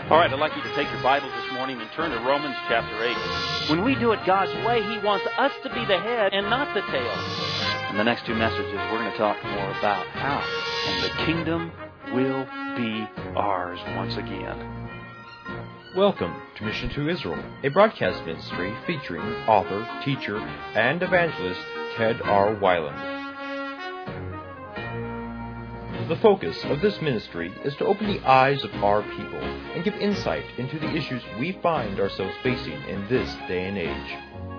All right, I'd like you to take your Bibles this morning and turn to Romans chapter 8. When we do it God's way, He wants us to be the head and not the tail. In the next two messages, we're going to talk more about how and the kingdom will be ours once again. Welcome to Mission to Israel, a broadcast ministry featuring author, teacher, and evangelist Ted R. Weiland. The focus of this ministry is to open the eyes of our people and give insight into the issues we find ourselves facing in this day and age.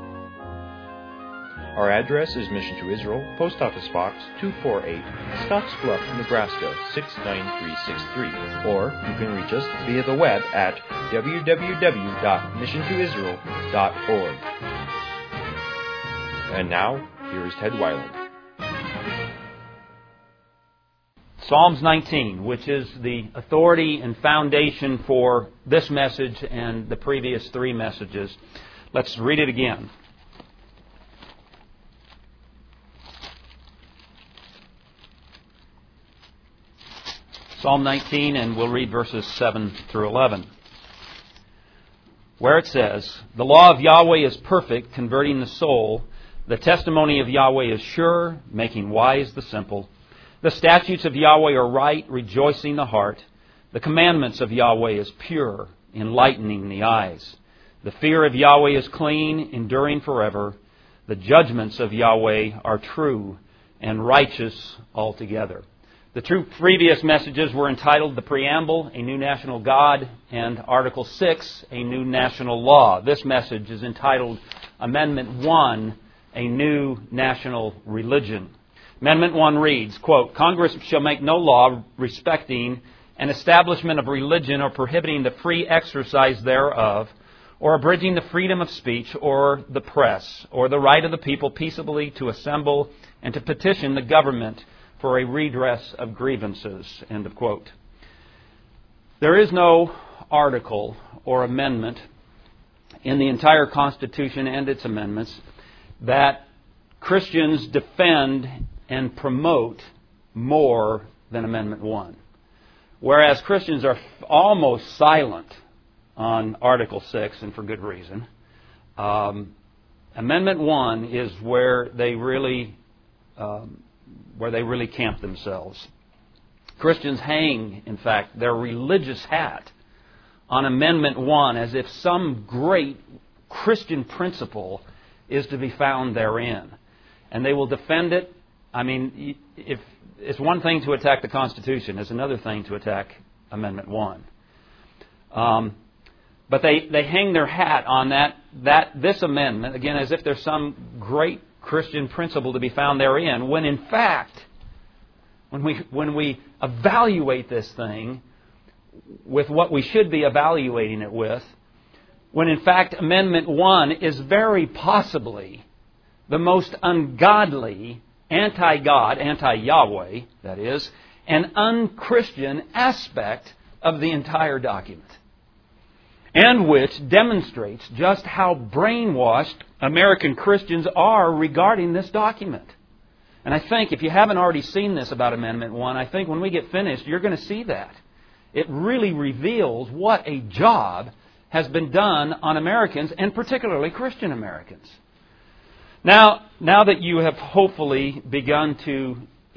Our address is Mission to Israel, Post Office Box 248, Scottsbluff, Nebraska 69363, or you can reach us via the web at www.missiontoisrael.org. And now, here is Ted Weiland. Psalms 19, which is the authority and foundation for this message and the previous three messages. Let's read it again. Psalm 19, and we'll read verses 7 through 11. Where it says, "The law of Yahweh is perfect, converting the soul. The testimony of Yahweh is sure, making wise the simple. The statutes of Yahweh are right, rejoicing the heart. The commandments of Yahweh is pure, enlightening the eyes. The fear of Yahweh is clean, enduring forever. The judgments of Yahweh are true and righteous altogether." The two previous messages were entitled The Preamble, A New National God, and Article 6, A New National Law. This message is entitled Amendment 1, A New National Religion. Amendment 1 reads, quote, "Congress shall make no law respecting an establishment of religion or prohibiting the free exercise thereof, or abridging the freedom of speech or the press, or the right of the people peaceably to assemble and to petition the government for a redress of grievances." End of quote. There is no article or amendment in the entire Constitution and its amendments that Christians defend and promote more than Amendment 1. Whereas Christians are almost silent on Article 6, and for good reason, Amendment 1 is where they really camp themselves. Christians hang, in fact, their religious hat on Amendment 1 as if some great Christian principle is to be found therein. And they will defend it. I mean, if it's one thing to attack the Constitution, it's another thing to attack Amendment 1. But they hang their hat on this amendment, again, as if there's some great Christian principle to be found therein, when in fact, when we evaluate this thing with what we should be evaluating it with, when in fact Amendment 1 is very possibly the most ungodly, anti-God, anti-Yahweh, that is, and unchristian aspect of the entire document, and which demonstrates just how brainwashed American Christians are regarding this document. And I think if you haven't already seen this about Amendment 1, I think when we get finished, you're going to see that. It really reveals what a job has been done on Americans, and particularly Christian Americans. Now that you have hopefully begun to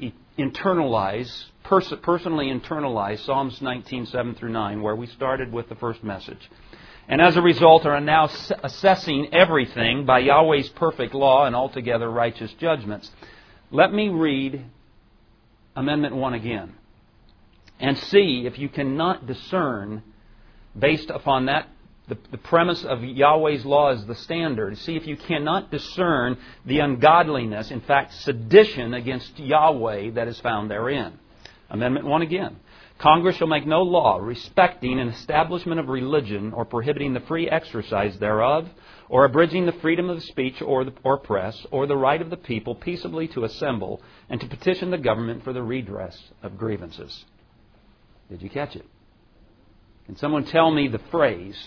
personally internalize Psalms 19, 7 through 9, where we started with the first message, and as a result are now assessing everything by Yahweh's perfect law and altogether righteous judgments, let me read Amendment 1 again and see if you cannot discern, based upon that, the premise of Yahweh's law as the standard, see if you cannot discern the ungodliness, in fact, sedition against Yahweh that is found therein. Amendment 1 again. "Congress shall make no law respecting an establishment of religion or prohibiting the free exercise thereof, or abridging the freedom of speech or press, or the right of the people peaceably to assemble and to petition the government for the redress of grievances." Did you catch it? Can someone tell me the phrase,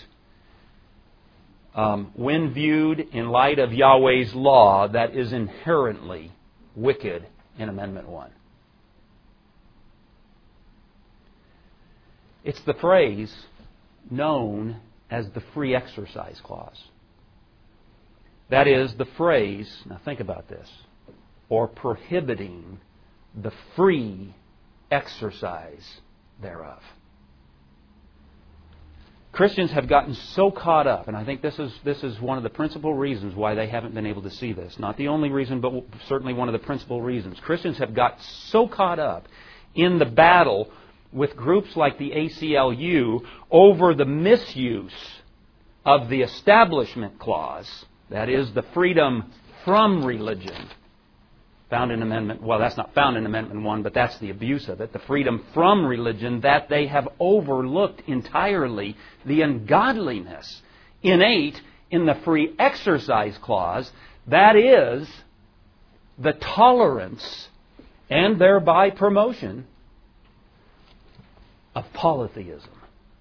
when viewed in light of Yahweh's law, that is inherently wicked in Amendment 1? It's the phrase, known as the Free Exercise Clause. That is the phrase, now think about this, or prohibiting the free exercise thereof. Christians have gotten so caught up, and I think this is one of the principal reasons why they haven't been able to see this. Not the only reason, but certainly one of the principal reasons. Christians have got so caught up in the battle with groups like the ACLU over the misuse of the Establishment Clause, that is, the freedom from religion, found in Amendment, well, that's not found in Amendment 1, but that's the abuse of it, the freedom from religion, that they have overlooked entirely the ungodliness innate in the Free Exercise Clause, that is, the tolerance and thereby promotion of polytheism.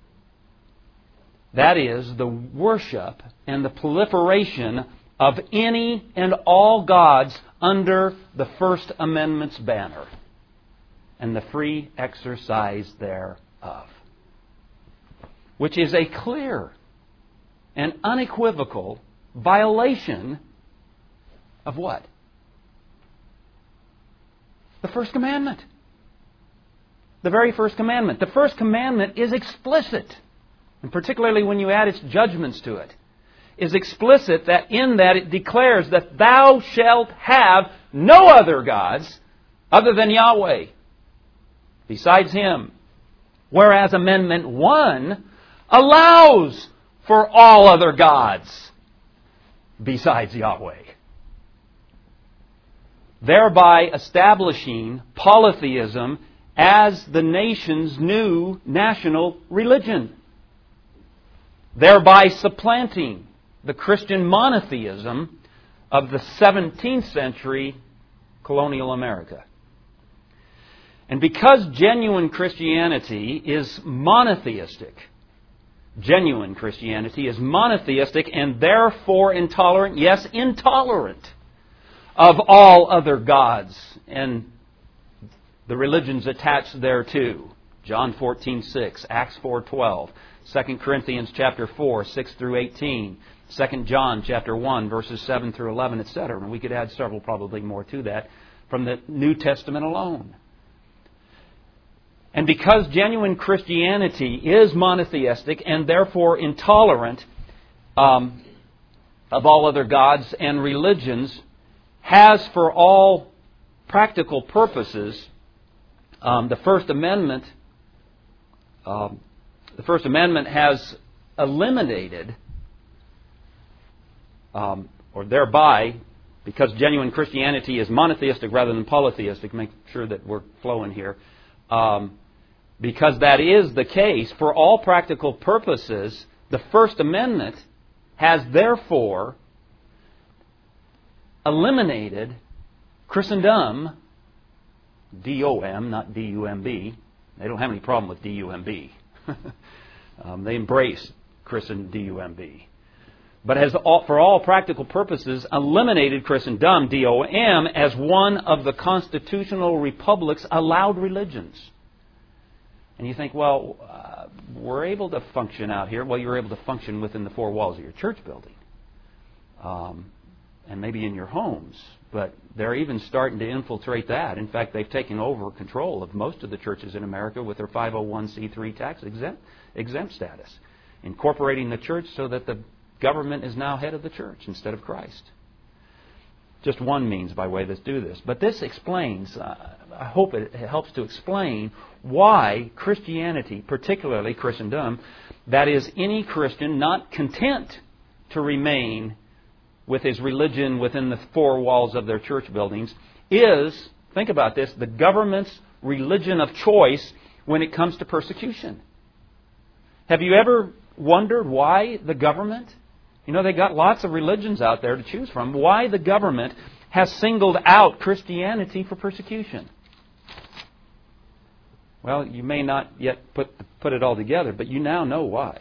That is, the worship and the proliferation of any and all gods under the First Amendment's banner and the free exercise thereof, which is a clear and unequivocal violation of what? The First Commandment. The very First Commandment. The First Commandment is explicit, and particularly when you add its judgments to it, is explicit that in that it declares that thou shalt have no other gods other than Yahweh besides Him. Whereas Amendment 1 allows for all other gods besides Yahweh, thereby establishing polytheism as the nation's new national religion, thereby supplanting the Christian monotheism of the 17th century colonial America. And because genuine Christianity is monotheistic, and therefore intolerant, yes, intolerant of all other gods and the religions attached thereto. John 14:6, Acts 4:12, 2 Corinthians chapter 4, 6 through 18, 2 John chapter 1, verses 7 through 11, etc. And we could add several, probably more to that, from the New Testament alone. And because genuine Christianity is monotheistic and therefore intolerant of all other gods and religions, has for all practical purposes the First Amendment has eliminated, or thereby, because genuine Christianity is monotheistic rather than polytheistic, make sure that we're flowing here, because that is the case, for all practical purposes, the First Amendment has therefore eliminated Christendom, D-O-M, not D-U-M-B. They don't have any problem with D-U-M-B. They embrace Christendom, D-U-M-B. But has, for all practical purposes, eliminated Christendom, D-O-M, as one of the constitutional republic's allowed religions. And you think, well, we're able to function out here. Well, you're able to function within the four walls of your church building. And maybe in your homes. But they're even starting to infiltrate that. In fact, they've taken over control of most of the churches in America with their 501c3 tax exempt status, incorporating the church so that the government is now head of the church instead of Christ. Just one means by way to do this. But this explains, I hope it helps to explain why Christianity, particularly Christendom, that is, any Christian not content to remain with his religion within the four walls of their church buildings, is, think about this, the government's religion of choice when it comes to persecution. Have you ever wondered why the government, they got lots of religions out there to choose from, why the government has singled out Christianity for persecution? Well, you may not yet put it all together, but you now know why.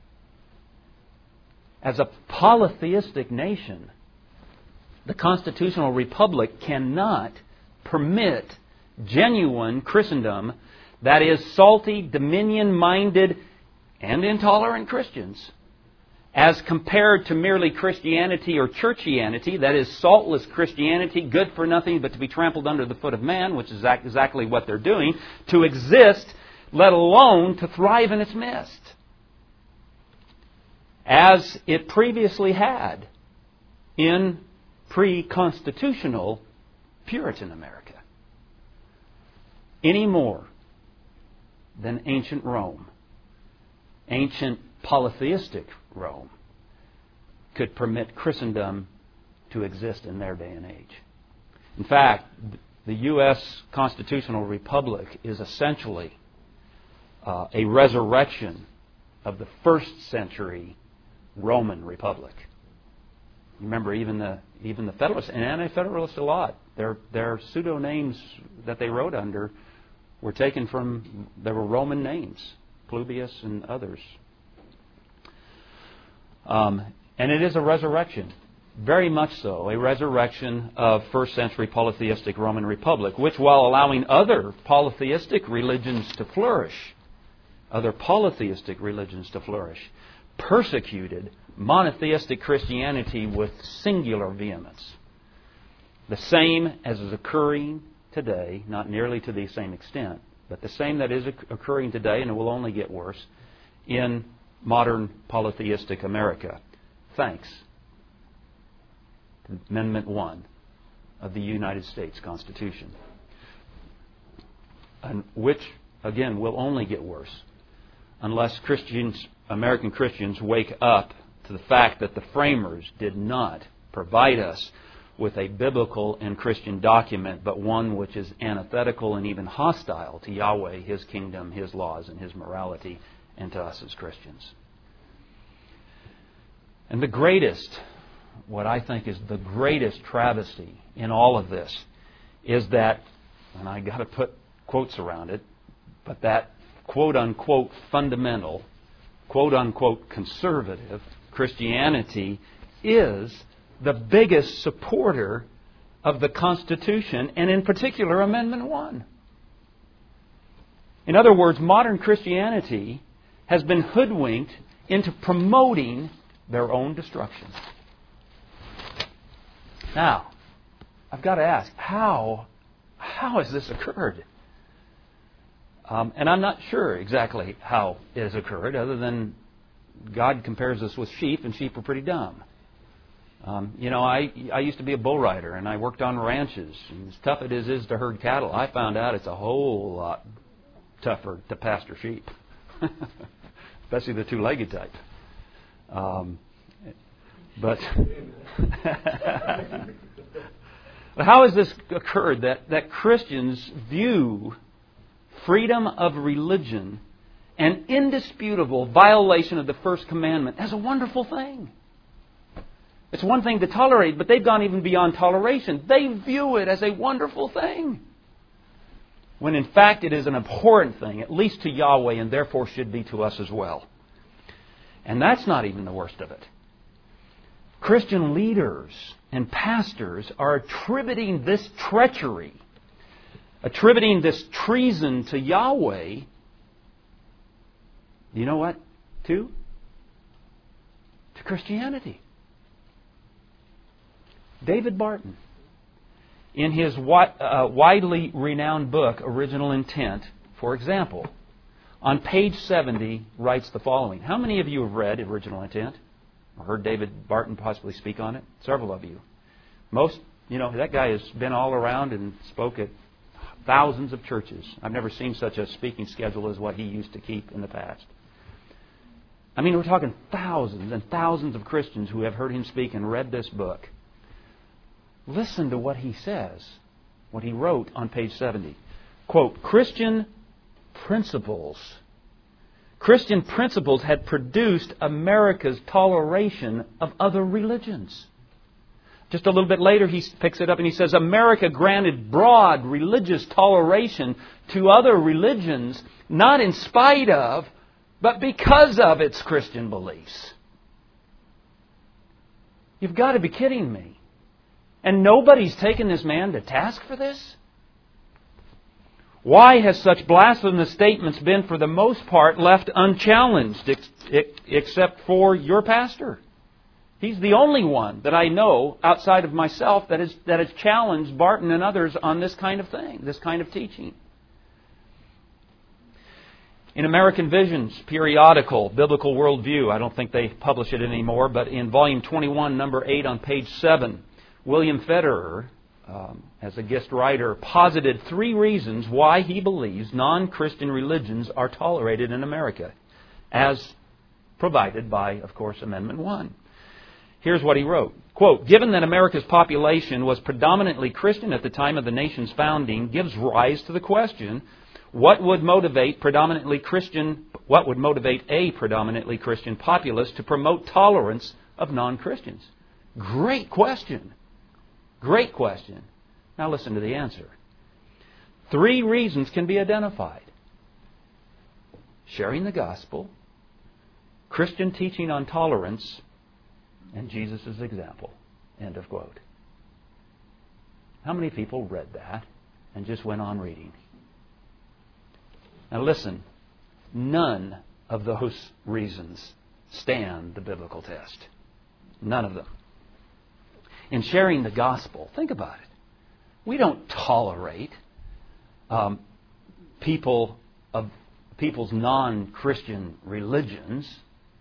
As a polytheistic nation, the constitutional republic cannot permit genuine Christendom, that is, salty, dominion-minded, and intolerant Christians, as compared to merely Christianity or churchianity, that is saltless Christianity, good for nothing but to be trampled under the foot of man, which is exactly what they're doing, to exist, let alone to thrive in its midst, as it previously had in pre-constitutional Puritan America, any more than ancient Rome, ancient polytheistic Rome, could permit Christendom to exist in their day and age. In fact, the U.S. constitutional republic is essentially a resurrection of the first century Roman republic. Remember, even the Federalists and Anti-Federalists a lot, their pseudo names that they wrote under were taken from, there were Roman names, Clubius and others. And it is a resurrection, very much so, a resurrection of first century polytheistic Roman Republic, which, while allowing other polytheistic religions to flourish, persecuted monotheistic Christianity with singular vehemence. The same as is occurring today, not nearly to the same extent, but the same that is occurring today, and it will only get worse, in modern polytheistic America, thanks to Amendment 1 of the United States Constitution, and which, again, will only get worse unless American Christians wake up to the fact that the framers did not provide us with a biblical and Christian document, but one which is antithetical and even hostile to Yahweh, His kingdom, His laws, and His morality, and to us as Christians. And the greatest, what I think is the greatest travesty in all of this, is that, and I got to put quotes around it, but that quote-unquote fundamental, quote-unquote conservative Christianity is the biggest supporter of the Constitution, and in particular Amendment 1. In other words, modern Christianity has been hoodwinked into promoting their own destruction. Now, I've got to ask, how has this occurred? And I'm not sure exactly how it has occurred, other than God compares us with sheep, and sheep are pretty dumb. I used to be a bull rider, and I worked on ranches. And as tough it is to herd cattle, I found out it's a whole lot tougher to pasture sheep, especially the two-legged type. But how has this occurred that Christians view freedom of religion, an indisputable violation of the first commandment, as a wonderful thing? It's one thing to tolerate, but they've gone even beyond toleration. They view it as a wonderful thing, when in fact it is an abhorrent thing, at least to Yahweh, and therefore should be to us as well. And that's not even the worst of it. Christian leaders and pastors are attributing this treachery, attributing this treason to Yahweh, you know what? To Christianity. David Barton, in his widely renowned book, Original Intent, for example, on page 70, writes the following. How many of you have read Original Intent? Or heard David Barton possibly speak on it? Several of you. Most, that guy has been all around and spoke at thousands of churches. I've never seen such a speaking schedule as what he used to keep in the past. I mean, we're talking thousands and thousands of Christians who have heard him speak and read this book. Listen to what he says, what he wrote on page 70. Quote, Christian principles had produced America's toleration of other religions. Just a little bit later, he picks it up and he says, America granted broad religious toleration to other religions, not in spite of, but because of its Christian beliefs. You've got to be kidding me. And nobody's taken this man to task for this? Why has such blasphemous statements been, for the most part, left unchallenged, except for your pastor? He's the only one that I know outside of myself that has challenged Barton and others on this kind of thing, this kind of teaching. In American Vision's periodical, Biblical Worldview, I don't think they publish it anymore, but in volume 21, number 8 on page 7, William Federer, as a guest writer, posited 3 reasons why he believes non-Christian religions are tolerated in America, as provided by, of course, Amendment 1. Here's what he wrote. Quote, "Given that America's population was predominantly Christian at the time of the nation's founding, gives rise to the question, what would motivate a predominantly Christian populace to promote tolerance of non-Christians?" Great question. Great question. Now listen to the answer. 3 reasons can be identified. Sharing the gospel, Christian teaching on tolerance, and Jesus' example. End of quote. How many people read that and just went on reading? Now listen, none of those reasons stand the biblical test. None of them. In sharing the gospel, think about it. We don't tolerate people's non-Christian religions,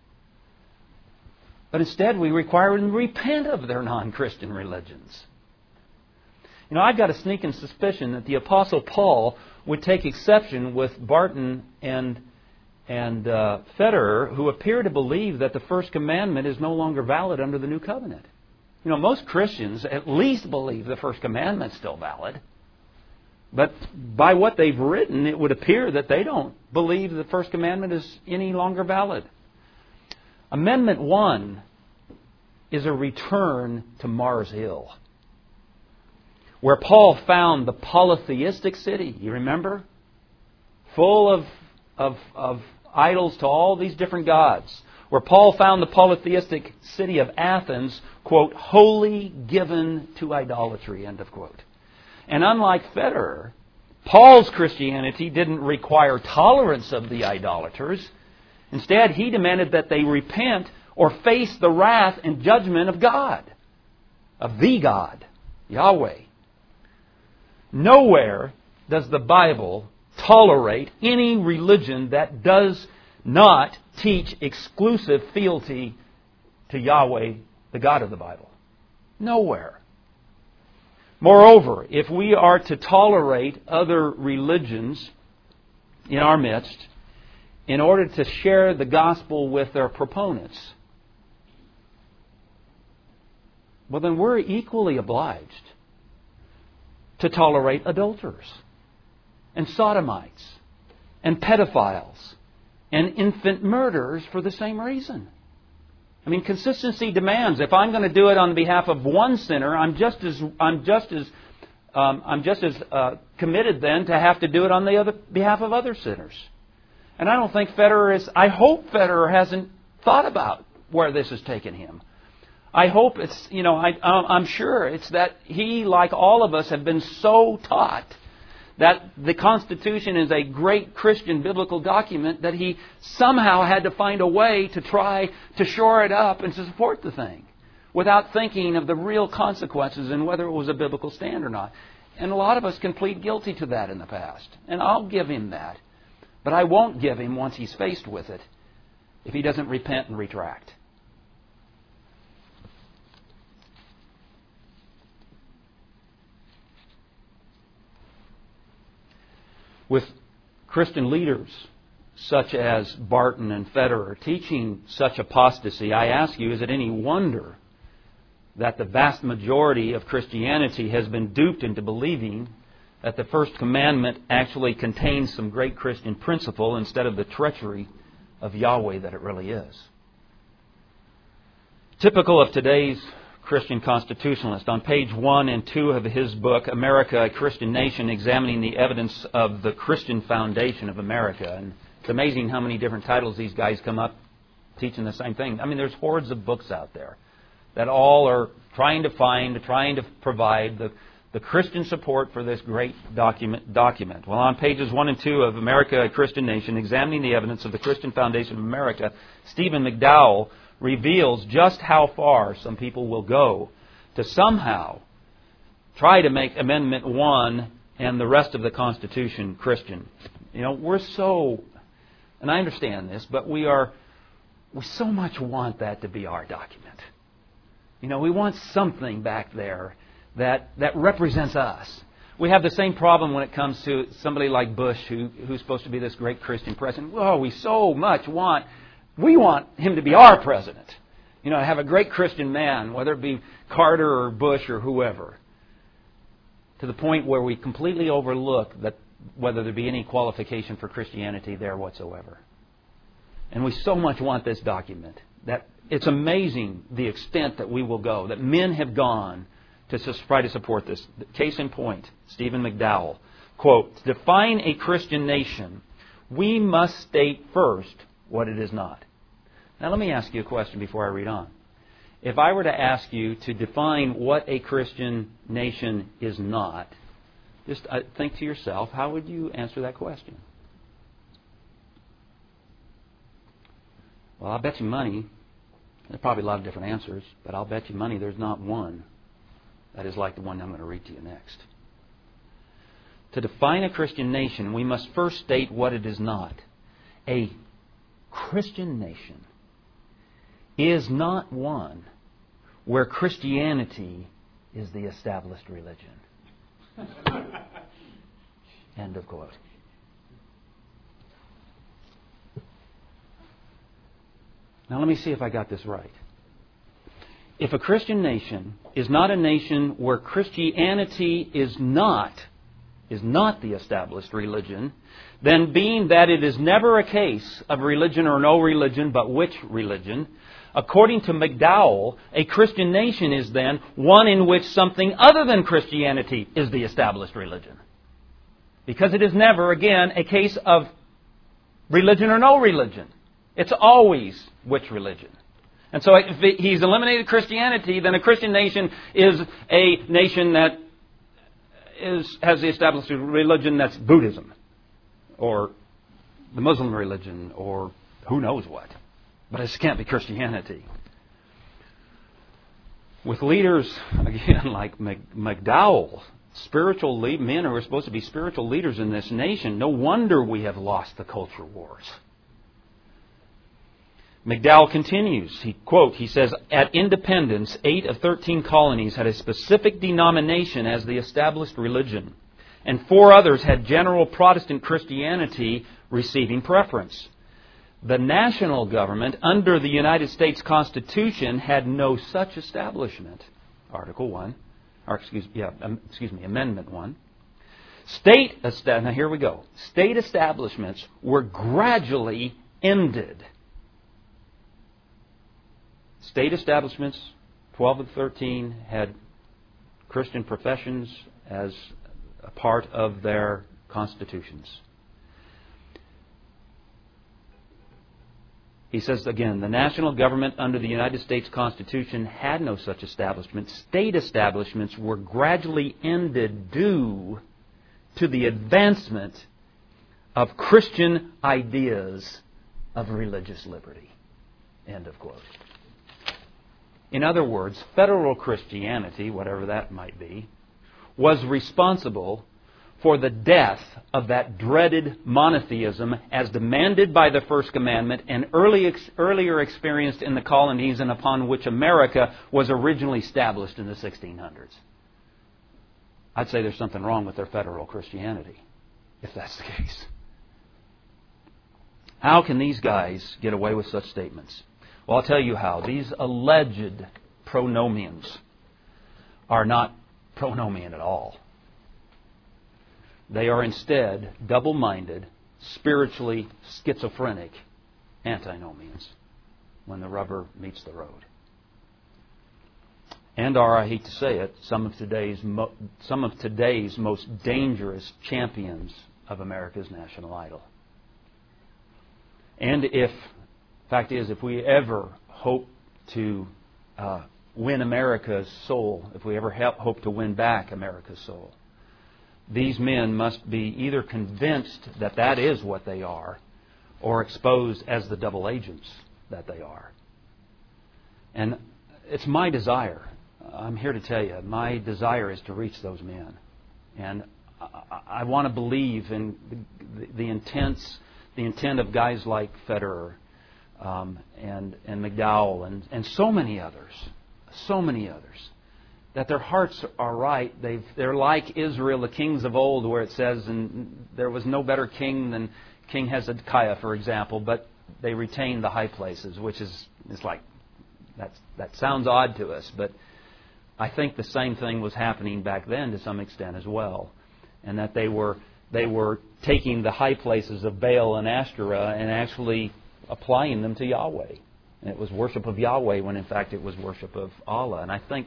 but instead we require them to repent of their non-Christian religions. You know, I've got a sneaking suspicion that the Apostle Paul would take exception with Barton and Federer, who appear to believe that the first commandment is no longer valid under the new covenant. You know, most Christians at least believe the first commandment's still valid. But by what they've written, it would appear that they don't believe the first commandment is any longer valid. Amendment 1 is a return to Mars Hill, where Paul found the polytheistic city, you remember? Full of idols to all these different gods. Where Paul found the polytheistic city of Athens, quote, wholly given to idolatry, end of quote. And unlike Federer, Paul's Christianity didn't require tolerance of the idolaters. Instead, he demanded that they repent or face the wrath and judgment of God, of the God, Yahweh. Nowhere does the Bible tolerate any religion that does not teach exclusive fealty to Yahweh, the God of the Bible. Nowhere. Moreover, if we are to tolerate other religions in our midst in order to share the gospel with their proponents, well, then we're equally obliged to tolerate adulterers and sodomites and pedophiles and infant murderers for the same reason. I mean, consistency demands. If I'm going to do it on behalf of one sinner, I'm just as committed then to have to do it on the behalf of other sinners. And I don't think I hope Federer hasn't thought about where this has taken him. I hope it's, I'm sure it's that he, like all of us, have been so taught that the Constitution is a great Christian biblical document that he somehow had to find a way to try to shore it up and to support the thing without thinking of the real consequences and whether it was a biblical stand or not. And a lot of us can plead guilty to that in the past. And I'll give him that. But I won't give him, once he's faced with it, if he doesn't repent and retract. With Christian leaders such as Barton and Federer teaching such apostasy, I ask you, is it any wonder that the vast majority of Christianity has been duped into believing that the first commandment actually contains some great Christian principle instead of the treachery of Yahweh that it really is? Typical of today's Christian constitutionalist, on page 1 and 2 of his book, America, a Christian Nation, examining the evidence of the Christian foundation of America. And it's amazing how many different titles these guys come up teaching the same thing. I mean, there's hordes of books out there that all are trying to provide the Christian support for this great document. Well, on pages 1 and 2 of America, a Christian Nation, Examining the Evidence of the Christian Foundation of America, Stephen McDowell reveals just how far some people will go to somehow try to make Amendment 1 and the rest of the Constitution Christian. You know, we're so, and I understand this, but we so much want that to be our document. You know, we want something back there that represents us. We have the same problem when it comes to somebody like Bush, who's supposed to be this great Christian president. Oh, we so much want him to be our president. You know, to have a great Christian man, whether it be Carter or Bush or whoever, to the point where we completely overlook that whether there be any qualification for Christianity there whatsoever. And we so much want this document that it's amazing the extent that we will go, that men have gone to try to support this. Case in point, Stephen McDowell, quote, "To define a Christian nation, we must state first what it is not." Now let me ask you a question before I read on. If I were to ask you to define what a Christian nation is not, just think to yourself, how would you answer that question? Well, I'll bet you money, there's probably a lot of different answers, but I'll bet you money there's not one that is like the one I'm going to read to you next. To define a Christian nation, we must first state what it is not. A Christian nation is not one where Christianity is the established religion. End of quote. Now let me see if I got this right. If a Christian nation is not a nation where Christianity is not the established religion, then being that it is never a case of religion or no religion, but which religion, according to McDowell, a Christian nation is then one in which something other than Christianity is the established religion. Because it is never, again, a case of religion or no religion. It's always which religion. And so if he's eliminated Christianity, then a Christian nation is a nation that has the established religion that's Buddhism, or the Muslim religion, or who knows what. But it can't be Christianity. With leaders, again, like McDowell, spiritual men who are supposed to be spiritual leaders in this nation, no wonder we have lost the culture wars. McDowell continues, he says, "At independence, 8 of 13 colonies had a specific denomination as the established religion, and 4 others had general Protestant Christianity receiving preference. The national government, under the United States Constitution, had no such establishment." Article 1, Amendment 1. Now here we go. State establishments were gradually ended. State establishments, 12 of 13, had Christian professions as a part of their constitutions. He says again, the national government under the United States Constitution had no such establishment. State establishments were gradually ended due to the advancement of Christian ideas of religious liberty. End of quote. In other words, federal Christianity, whatever that might be, was responsible for the death of that dreaded monotheism as demanded by the First Commandment and earlier experienced in the colonies, and upon which America was originally established in the 1600s. I'd say there's something wrong with their federal Christianity, if that's the case. How can these guys get away with such statements? Well, I'll tell you how. These alleged pronomians are not pronomian at all. They are instead double-minded, spiritually schizophrenic antinomians when the rubber meets the road. And are, I hate to say it, some of today's most dangerous champions of America's national idol. And if we ever hope to win America's soul, if we ever hope to win back America's soul, these men must be either convinced that that is what they are, or exposed as the double agents that they are. And it's my desire. I'm here to tell you, my desire is to reach those men. And I want to believe in the intent of guys like Federer and McDowell and so many others, that their hearts are right. They're like Israel, the kings of old, where it says, and there was no better king than King Hezekiah, for example, but they retained the high places, which is like, that sounds odd to us, but I think the same thing was happening back then to some extent as well, and that they were taking the high places of Baal and Ashtoreth and actually applying them to Yahweh. And it was worship of Yahweh when in fact it was worship of Allah, and I think,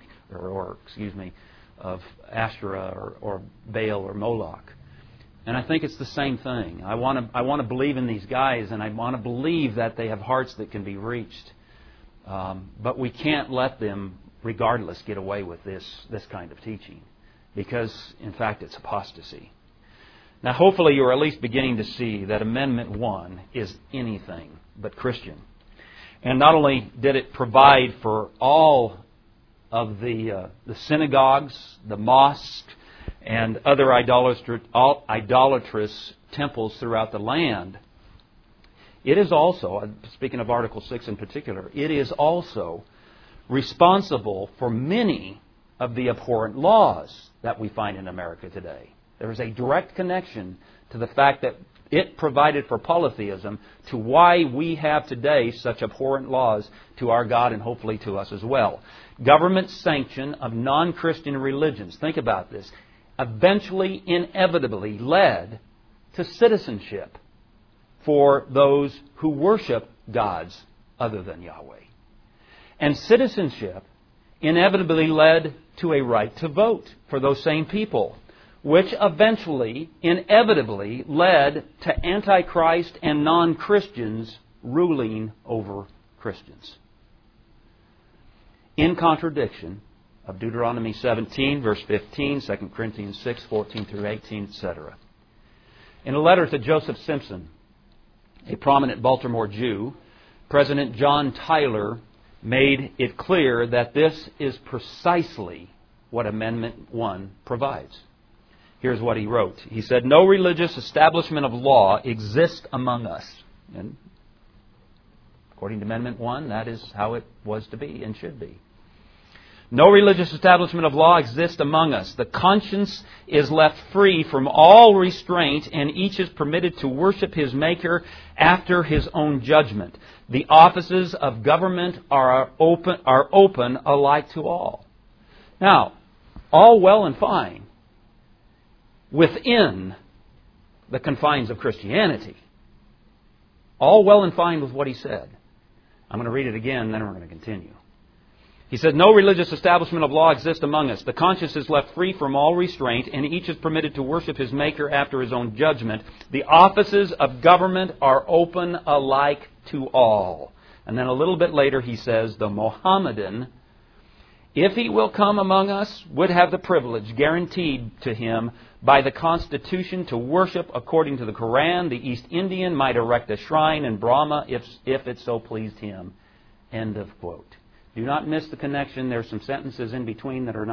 of Ashtoreth or Baal or Moloch. And I think it's the same thing. I want to believe in these guys, and I want to believe that they have hearts that can be reached. But we can't let them, regardless, get away with this kind of teaching, because in fact it's apostasy. Now hopefully you're at least beginning to see that Amendment 1 is anything but Christian. And not only did it provide for all of the synagogues, the mosques, and other idolatrous temples throughout the land, it is also, speaking of Article 6 in particular, it is also responsible for many of the abhorrent laws that we find in America today. There is a direct connection to the fact that it provided for polytheism to why we have today such abhorrent laws to our God and hopefully to us as well. Government sanction of non-Christian religions, think about this, eventually, inevitably led to citizenship for those who worship gods other than Yahweh. And citizenship inevitably led to a right to vote for those same people, which eventually, inevitably led to Antichrist and non-Christians ruling over Christians. In contradiction of Deuteronomy 17, verse 15, 2 Corinthians 6, 14 through 18, etc. In a letter to Joseph Simpson, a prominent Baltimore Jew, President John Tyler made it clear that this is precisely what Amendment 1 provides. Here's what he wrote. He said, "No religious establishment of law exists among us." And according to Amendment 1, that is how it was to be and should be. "No religious establishment of law exists among us. The conscience is left free from all restraint, and each is permitted to worship his Maker after his own judgment. The offices of government are open alike to all." Now, all well and fine within the confines of Christianity. All well and fine with what he said. I'm going to read it again, then we're going to continue. He said, "No religious establishment of law exists among us. The conscience is left free from all restraint, and each is permitted to worship his Maker after his own judgment. The offices of government are open alike to all." And then a little bit later he says, "The Mohammedan, if he will come among us, would have the privilege guaranteed to him by the Constitution to worship according to the Quran. The East Indian might erect a shrine in Brahma if it so pleased him." End of quote. Do not miss the connection. There's some sentences in between that are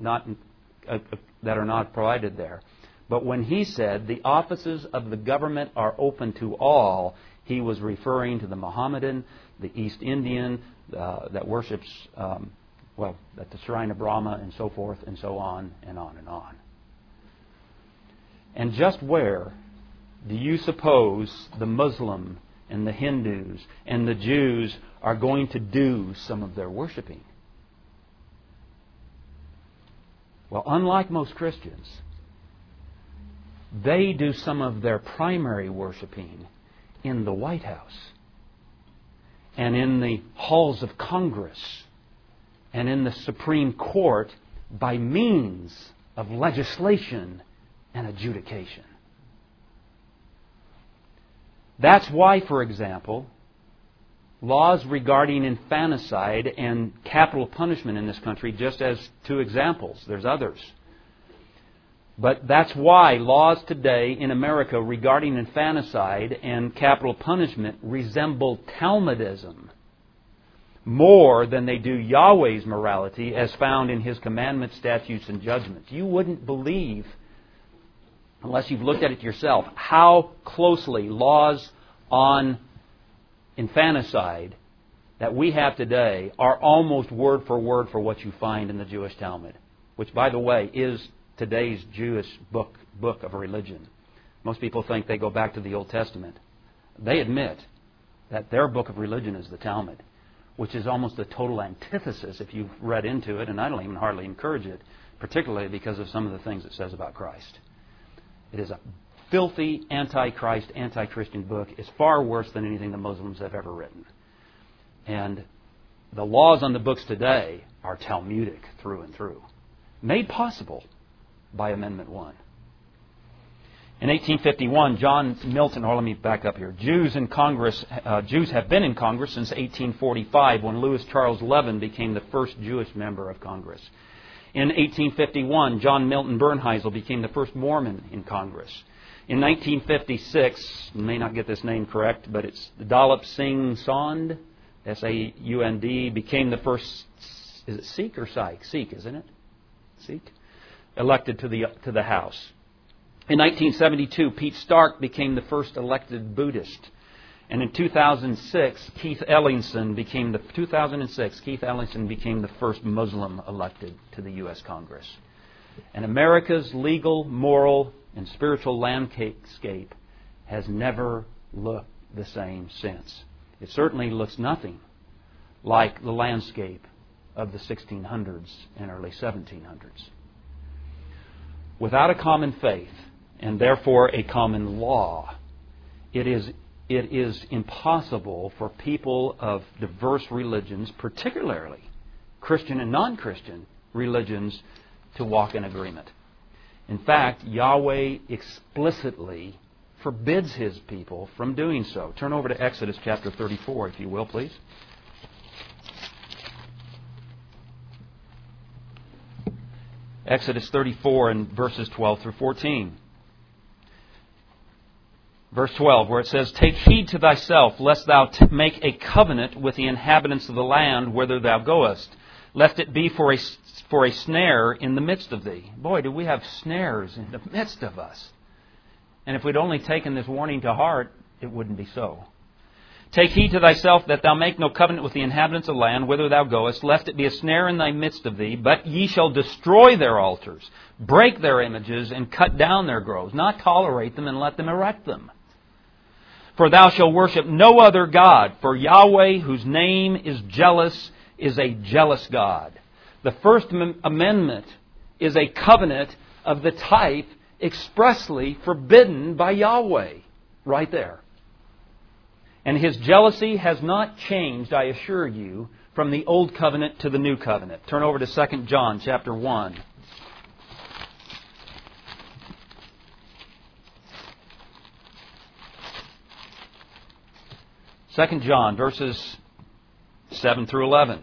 not provided there. But when he said the offices of the government are open to all, he was referring to the Mohammedan, the East Indian that worships at the shrine of Brahma and so forth and so on and on and on. And just where do you suppose the Muslim and the Hindus and the Jews are going to do some of their worshiping? Well, unlike most Christians, they do some of their primary worshiping in the White House and in the halls of Congress and in the Supreme Court by means of legislation and adjudication. That's why, for example, Laws regarding infanticide and capital punishment in this country, just as two examples. There's others. But that's why laws today in America regarding infanticide and capital punishment resemble Talmudism more than they do Yahweh's morality as found in His commandments, statutes, and judgments. You wouldn't believe, unless you've looked at it yourself, how closely laws on infanticide that we have today are almost word for what you find in the Jewish Talmud, which, by the way, is today's Jewish book of religion. Most people think they go back to the Old Testament. They admit that their book of religion is the Talmud, which is almost a total antithesis if you've read into it, and I don't even hardly encourage it, particularly because of some of the things it says about Christ. It is a filthy, anti-Christ, anti-Christian book. It's far worse than anything the Muslims have ever written. And the laws on the books today are Talmudic through and through, made possible by Amendment 1. In 1851, John Milton, or let me back up here. Jews have been in Congress since 1845, when Louis Charles Levin became the first Jewish member of Congress. In 1851, John Milton Bernheisel became the first Mormon in Congress. In 1956, you may not get this name correct, but it's Dalip Singh Sand, S-A-U-N-D, became the first, is it Sikh or Sikh? Sikh, isn't it? Sikh? Elected to the House. In 1972, Pete Stark became the first elected Buddhist. And in 2006, Keith Ellingson became the first Muslim elected to the U.S. Congress. And America's legal, moral, and spiritual landscape has never looked the same since. It certainly looks nothing like the landscape of the 1600s and early 1700s. Without a common faith, and therefore a common law, it is impossible for people of diverse religions, particularly Christian and non-Christian religions, to walk in agreement. In fact, Yahweh explicitly forbids His people from doing so. Turn over to Exodus chapter 34, if you will, please. Exodus 34 and verses 12 through 14. Verse 12, where it says, "Take heed to thyself, lest thou make a covenant with the inhabitants of the land whither thou goest, lest it be for a snare in the midst of thee." Boy, do we have snares in the midst of us. And if we'd only taken this warning to heart, it wouldn't be so. "Take heed to thyself that thou make no covenant with the inhabitants of the land whither thou goest, lest it be a snare in thy midst of thee. But ye shall destroy their altars, break their images, and cut down their groves, not tolerate them and let them erect them. For thou shalt worship no other God, for Yahweh, whose name is jealous, is a jealous God." The First Amendment is a covenant of the type expressly forbidden by Yahweh, right there. And His jealousy has not changed, I assure you, from the Old Covenant to the New Covenant. Turn over to 2 John chapter 1. Second John, verses 7 through 11.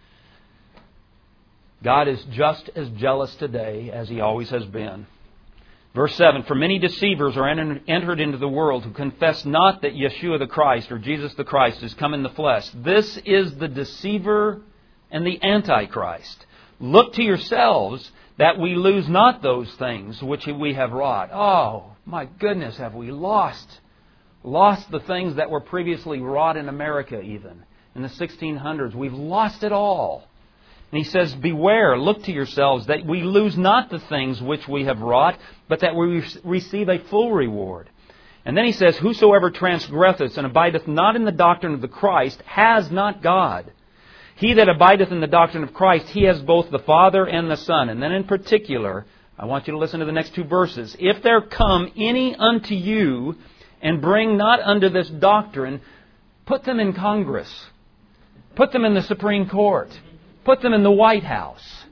God is just as jealous today as He always has been. Verse 7, "For many deceivers are entered into the world, who confess not that Yeshua the Christ, or Jesus the Christ, is come in the flesh. This is the deceiver and the Antichrist. Look to yourselves that we lose not those things which we have wrought." Oh, my goodness, have we lost the things that were previously wrought in America even. In the 1600s, we've lost it all. And he says, "Beware, look to yourselves, that we lose not the things which we have wrought, but that we receive a full reward." And then he says, "Whosoever transgresseth and abideth not in the doctrine of the Christ has not God. He that abideth in the doctrine of Christ, he has both the Father and the Son." And then in particular, I want you to listen to the next two verses. "If there come any unto you, and bring not unto this doctrine," put them in Congress. Put them in the Supreme Court. Put them in the White House.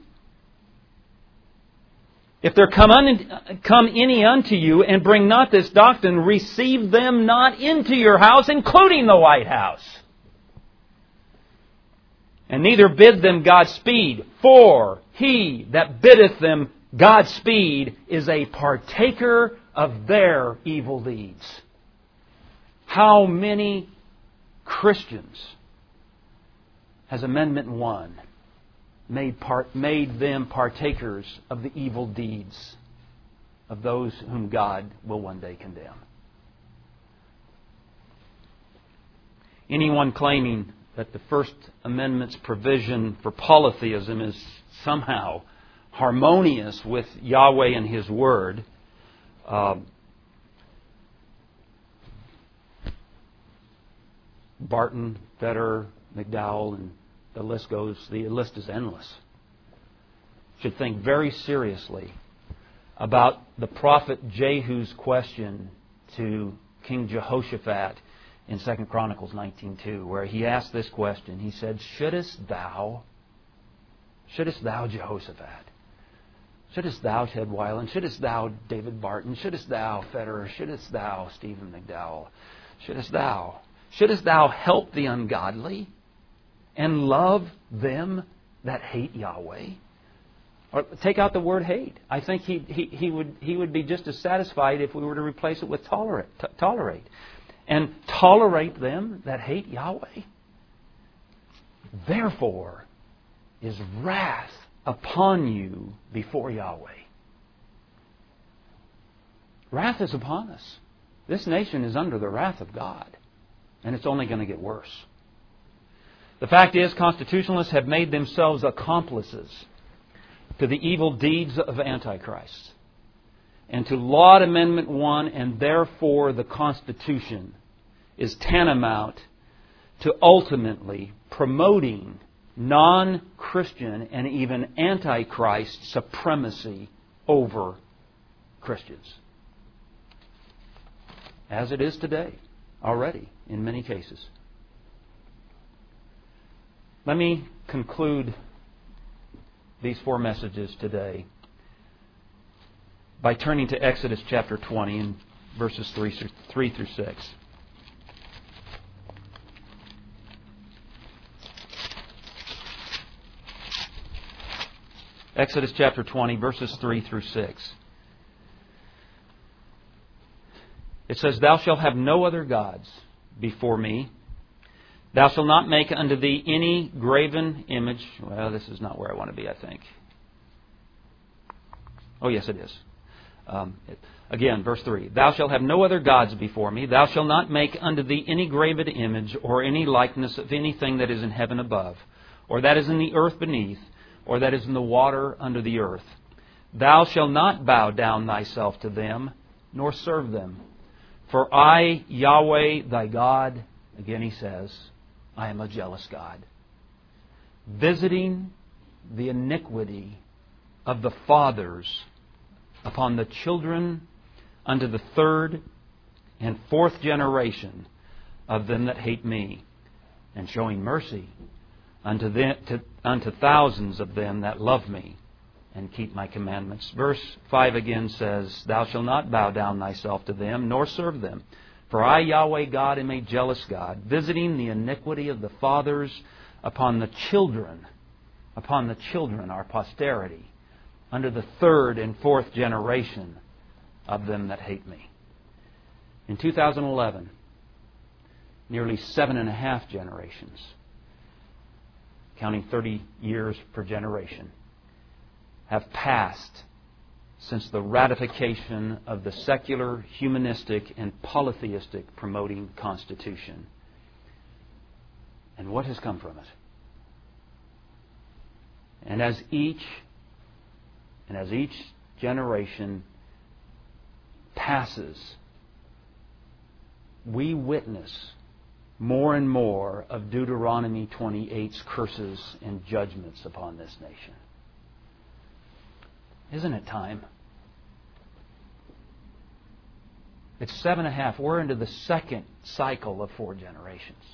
"If there come any unto you, and bring not this doctrine, receive them not into your house," including the White House. and neither bid them Godspeed, for he that biddeth them Godspeed is a partaker of their evil deeds. How many Christians has Amendment 1 made them partakers of the evil deeds of those whom God will one day condemn? Anyone claiming that the First Amendment's provision for polytheism is somehow harmonious with Yahweh and His Word, Barton, Fetter, McDowell, and the list is endless, should think very seriously about the prophet Jehu's question to King Jehoshaphat in 2 Chronicles 19:2, where he asked this question. He said, Shouldest thou, Jehoshaphat, shouldest thou, Ted Weiland, shouldest thou, David Barton, shouldest thou, Federer, shouldest thou, Stephen McDowell, shouldest thou help the ungodly and love them that hate Yahweh? Or take out the word hate. I think he would be just as satisfied if we were to replace it with tolerate. And tolerate them that hate Yahweh. Therefore is wrath upon you before Yahweh. Wrath is upon us. This nation is under the wrath of God. And it's only going to get worse. The fact is, constitutionalists have made themselves accomplices to the evil deeds of Antichrist and to laud Amendment 1, and therefore the Constitution is tantamount to ultimately promoting non-Christian and even Antichrist supremacy over Christians. As it is today, already, in many cases. Let me conclude these 4 messages today by turning to Exodus chapter 20 and verses 3 through 6. Exodus chapter 20, verses 3 through 6. It says, Thou shalt have no other gods before me. Thou shalt not make unto thee any graven image. Well, this is not where I want to be, I think. Oh, yes, it is. Again, verse 3. Thou shalt have no other gods before me. Thou shalt not make unto thee any graven image or any likeness of anything that is in heaven above, or that is in the earth beneath, or that is in the water under the earth. Thou shalt not bow down thyself to them, nor serve them. For I, Yahweh thy God, again he says, I am a jealous God, visiting the iniquity of the fathers upon the children unto the 3rd and 4th generation of them that hate me, and showing mercy unto thousands of them that love me and keep my commandments. Verse 5 again says, Thou shalt not bow down thyself to them, nor serve them. For I, Yahweh God, am a jealous God, visiting the iniquity of the fathers upon the children, our posterity, under the 3rd and 4th generation of them that hate me. In 2011, nearly 7.5 generations, counting 30 years per generation, have passed since the ratification of the secular, humanistic, and polytheistic promoting Constitution. And what has come from it? And as each generation passes, we witness more and more of Deuteronomy 28's curses and judgments upon this nation. Isn't it time? It's 7.5. We're into the 2nd cycle of 4 generations.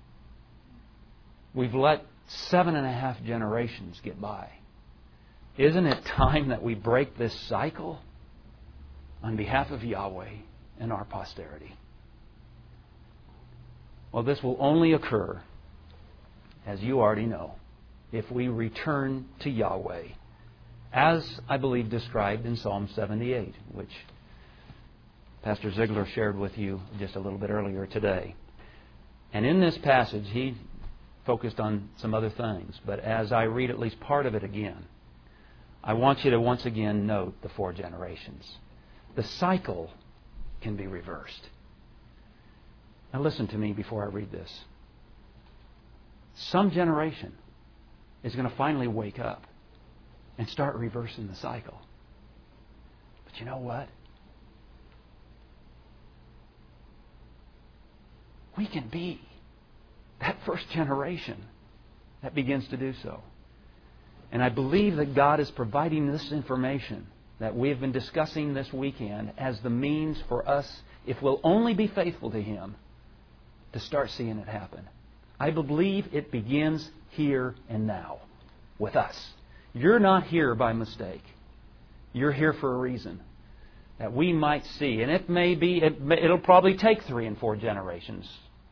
We've let 7.5 generations get by. Isn't it time that we break this cycle on behalf of Yahweh and our posterity? Well, this will only occur, as you already know, if we return to Yahweh, as I believe described in Psalm 78, which Pastor Ziegler shared with you just a little bit earlier today. And in this passage, he focused on some other things. But as I read at least part of it again, I want you to once again note the 4 generations. The cycle can be reversed. Now listen to me before I read this. Some generation is going to finally wake up and start reversing the cycle. But you know what? We can be that first generation that begins to do so. And I believe that God is providing this information that we have been discussing this weekend as the means for us, if we'll only be faithful to Him, to start seeing it happen. I believe it begins here and now with us. You're not here by mistake. You're here for a reason that we might see. And it may be, it'll probably take 3 and 4 generations.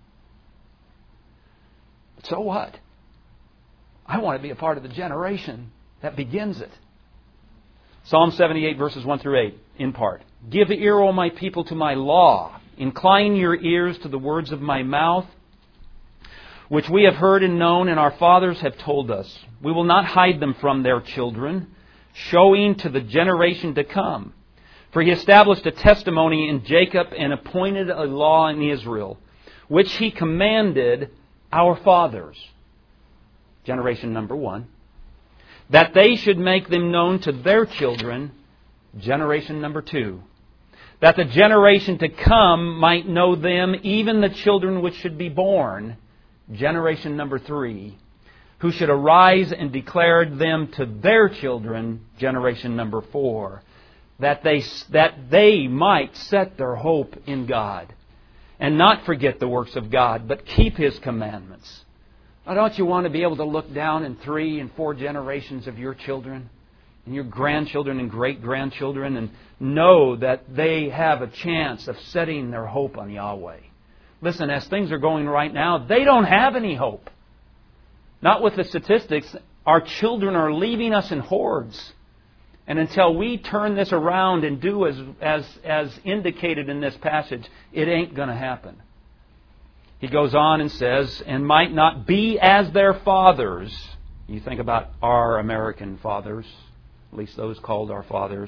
But so what? I want to be a part of the generation that begins it. Psalm 78 verses 1 through 8, in part. Give ear, O my people, to my law. Incline your ears to the words of my mouth, which we have heard and known, and our fathers have told us. We will not hide them from their children, showing to the generation to come. For He established a testimony in Jacob and appointed a law in Israel, which He commanded our fathers, generation number 1, that they should make them known to their children, generation number 2, that the generation to come might know them, even the children which should be born, generation number 3, who should arise and declare them to their children, generation number 4, that they might set their hope in God and not forget the works of God, but keep His commandments. Now, don't you want to be able to look down in 3 and 4 generations of your children and your grandchildren and great-grandchildren and know that they have a chance of setting their hope on Yahweh? Listen, as things are going right now, they don't have any hope. Not with the statistics. Our children are leaving us in hordes. And until we turn this around and do as indicated in this passage, it ain't going to happen. He goes on and says, and might not be as their fathers. You think about our American fathers, at least those called our fathers.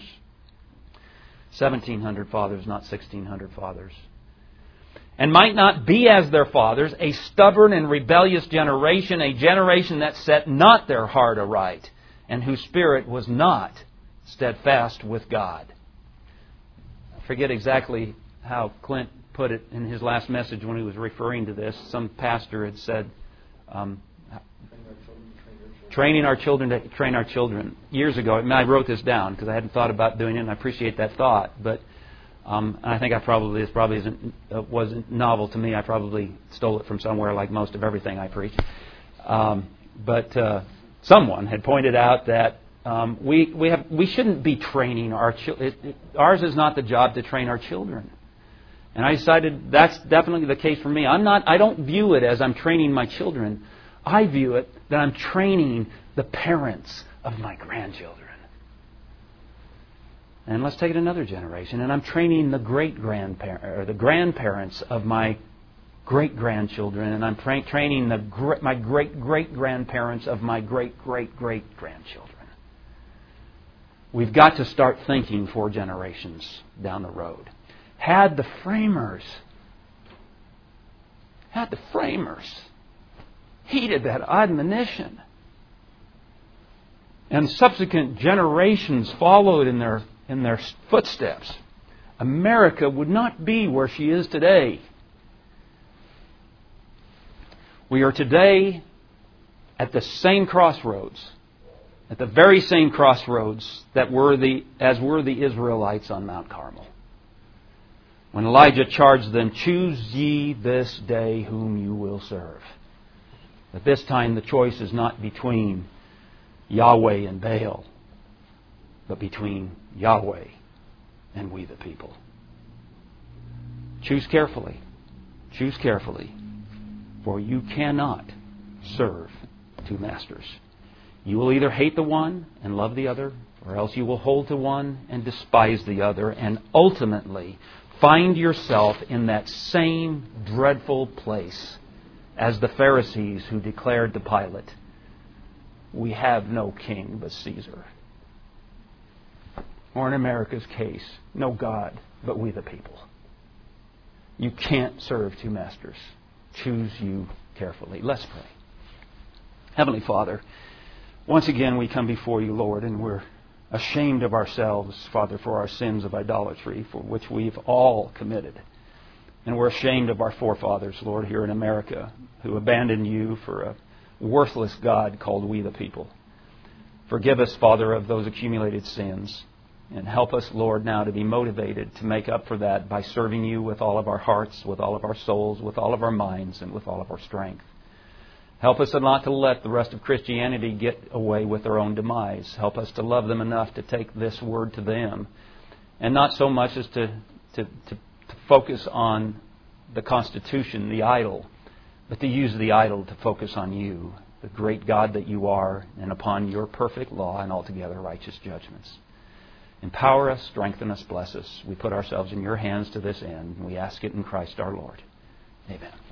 1,700 fathers, not 1,600 fathers. And might not be as their fathers, a stubborn and rebellious generation, a generation that set not their heart aright, and whose spirit was not steadfast with God. I forget exactly how Clint put it in his last message when he was referring to this. Some pastor had said, training our children to train our children. Years ago, I wrote this down because I hadn't thought about doing it, and I appreciate that thought. But I think this probably wasn't novel to me. I probably stole it from somewhere, like most of everything I preach. But someone had pointed out that we shouldn't be training our children. Ours is not the job to train our children. And I decided that's definitely the case for me. I don't view it as I'm training my children. I view it that I'm training the parents of my grandchildren. And let's take it another generation. And I'm training the the grandparents of my great-grandchildren. And I'm training my great-great-grandparents of my great-great-great-grandchildren. We've got to start thinking 4 generations down the road. Had the framers heeded that admonition, and subsequent generations followed in their footsteps, America would not be where she is today. We are today at the same crossroads, at the very same crossroads as were the Israelites on Mount Carmel. When Elijah charged them, choose ye this day whom you will serve. But this time the choice is not between Yahweh and Baal, but between Yahweh and we the people. Choose carefully. Choose carefully. For you cannot serve 2 masters. You will either hate the one and love the other, or else you will hold to one and despise the other, and ultimately find yourself in that same dreadful place as the Pharisees who declared to Pilate, "We have no king but Caesar." Or in America's case, no God but we the people. You can't serve two masters. Choose you carefully. Let's pray. Heavenly Father, once again we come before you, Lord, and we're ashamed of ourselves, Father, for our sins of idolatry, for which we've all committed. And we're ashamed of our forefathers, Lord, here in America, who abandoned you for a worthless God called we the people. Forgive us, Father, of those accumulated sins. And help us, Lord, now to be motivated to make up for that by serving you with all of our hearts, with all of our souls, with all of our minds, and with all of our strength. Help us not to let the rest of Christianity get away with their own demise. Help us to love them enough to take this word to them, and not so much as to focus on the Constitution, the idol, but to use the idol to focus on you, the great God that you are, and upon your perfect law and altogether righteous judgments. Empower us, strengthen us, bless us. We put ourselves in your hands to this end, and we ask it in Christ our Lord. Amen.